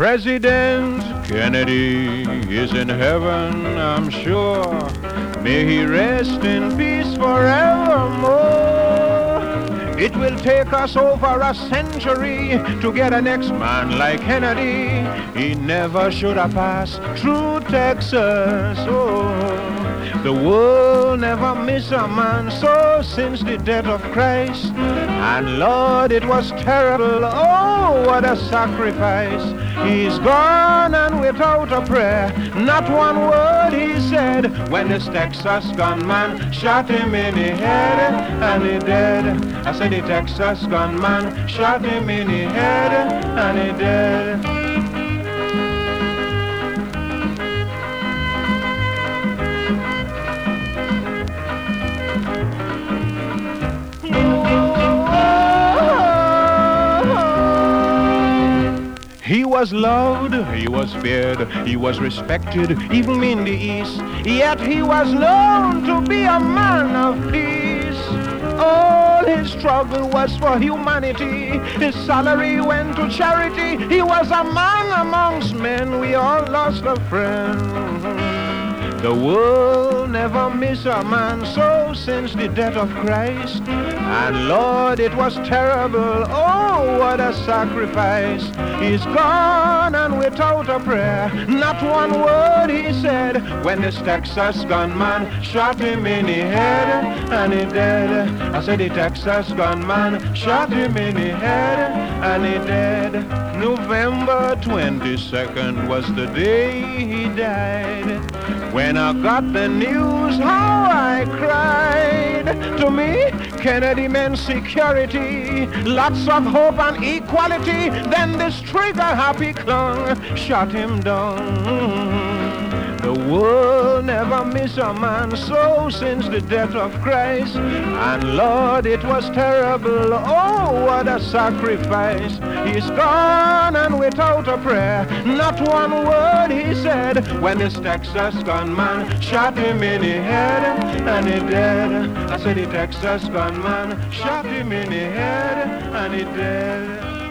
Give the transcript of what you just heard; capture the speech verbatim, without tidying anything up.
President Kennedy is in heaven, I'm sure. May he rest in peace forevermore. It will take us over a century to get a next man like Kennedy. He never should have passed through Texas. Oh, the world never miss a man so since the death of Christ. And Lord, it was terrible. Oh, what a sacrifice. He's gone and without a prayer, not one word he said when this Texas gunman shot him in the head and he dead. I said the Texas gunman shot him in the head and he dead. He was loved, he was feared, he was respected, even in the East. Yet he was known to be a man of peace. All his struggle was for humanity. His salary went to charity. He was a man amongst men. We all lost a friend. The world never miss a man so since the death of Christ. And Lord, it was terrible. Oh, what a sacrifice. He's gone and without a prayer, not one word he said when this Texas gunman shot him in the head and he dead. I said the Texas gunman shot him in the head and he dead. November twenty-second was the day he died. When I got the news, how I cried. To me, Kennedy meant security, lots of hope and equality. Then this trigger-happy clown shot him down. The world never miss a man so since the death of Christ. And Lord, it was terrible. Oh, what a sacrifice. He's gone and without a prayer, not one word he said when this Texas gunman shot him in the head and he dead. I said the Texas gunman shot him in the head and he dead.